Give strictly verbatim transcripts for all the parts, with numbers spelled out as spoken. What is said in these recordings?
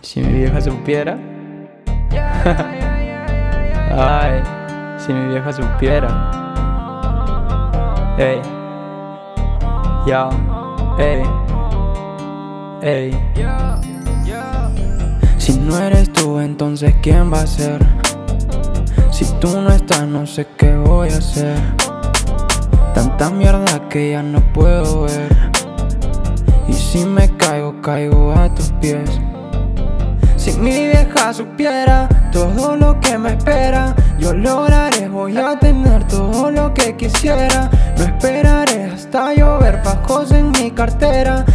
Si mi vieja supiera. Ay, si mi vieja supiera. Ey, ya, ey, ey. Si no eres tú, entonces ¿quién va a ser? Si tú no estás, no sé qué voy a hacer. Tanta mierda que ya no puedo ver. Y si me caigo, caigo a tus pies. Si mi vieja supiera todo lo que me espera, yo lograré, voy a tener todo lo que quisiera. No esperaré hasta llover fajos en mi cartera.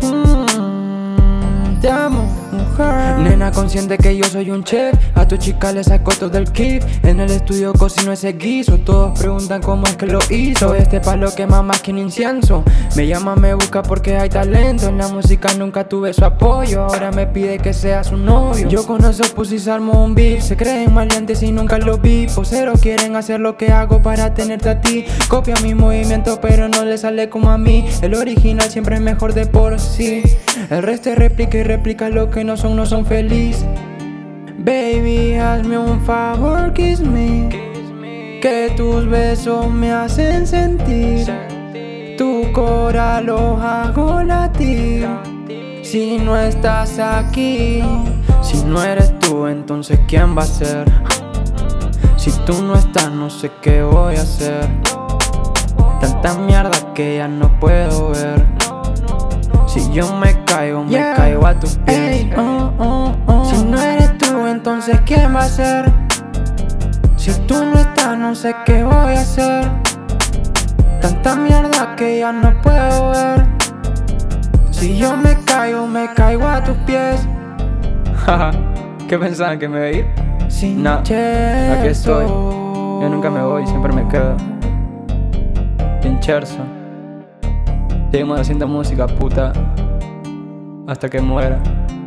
mm, Te amo, mujer. Nena consciente que yo soy un chef. A tu chica le saco todo el kit. En el estudio cocino ese guiso. Todos preguntan cómo es que lo hizo. Este palo quema más que un incienso. Me llama, me busca porque hay talento. En la música nunca tuve su apoyo. Ahora me pide que sea su novio. Yo con esos pusis armo un beef. Se creen maleantes y nunca lo vi. Poseros quieren hacer lo que hago para tenerte a ti. Copia mi movimiento pero no le sale como a mí. El original siempre es mejor de por sí. El resto es réplica y réplica. Lo que no son, no son feliz. Baby, hazme un favor, kiss me. Que tus besos me hacen sentir. Tu cora lo hago latir. Si no estás aquí, si no eres tú, entonces ¿quién va a ser? Si tú no estás, no sé qué voy a hacer. Tanta mierda que ya no puedo ver. Si yo me caigo, me yeah. caigo a tus pies. Ey, oh, oh, oh. Si no eres tú, entonces ¿quién va a ser? Si tú no estás, no sé qué voy a hacer. Tanta mierda que ya no puedo ver. Si yo me caigo, me caigo a tus pies. Jaja, ¿qué pensaban que me iba a ir? Sin no, aquí estoy. Yo nunca me voy, siempre me quedo. Pincherzo. Seguimos haciendo música, puta, hasta que muera.